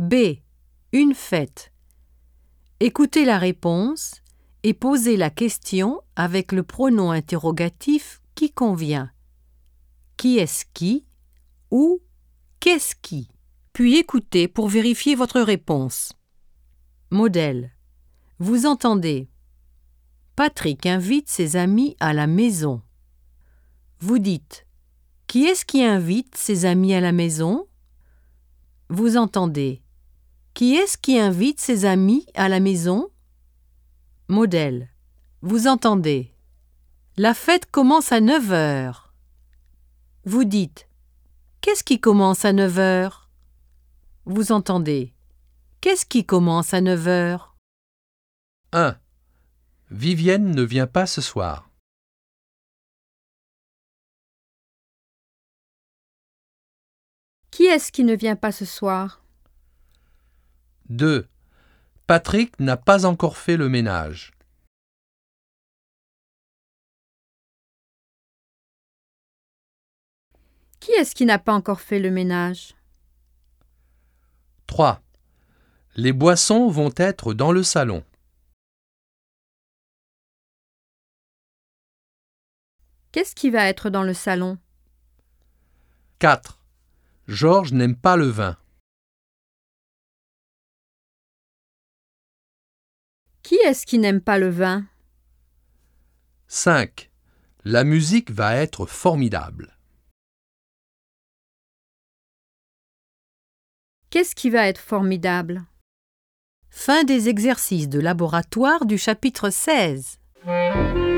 B. Une fête. Écoutez la réponse et posez la question avec le pronom interrogatif qui convient. Qui est-ce qui ou qu'est-ce qui? Puis écoutez pour vérifier votre réponse. Modèle. Vous entendez. Patrick invite ses amis à la maison. Vous dites. Qui est-ce qui invite ses amis à la maison? Vous entendez. Qui est-ce qui invite ses amis à la maison? Modèle. Vous entendez. La fête commence à 9 heures. Vous dites. Qu'est-ce qui commence à 9 heures? Vous entendez. Qu'est-ce qui commence à 9 heures? 1. Vivienne ne vient pas ce soir. Qui est-ce qui ne vient pas ce soir? 2. Patrick n'a pas encore fait le ménage. Qui est-ce qui n'a pas encore fait le ménage? 3. Les boissons vont être dans le salon. Qu'est-ce qui va être dans le salon? 4. Georges n'aime pas le vin. Qui est-ce qui n'aime pas le vin? 5. La musique va être formidable. Qu'est-ce qui va être formidable? Fin des exercices de laboratoire du chapitre 16.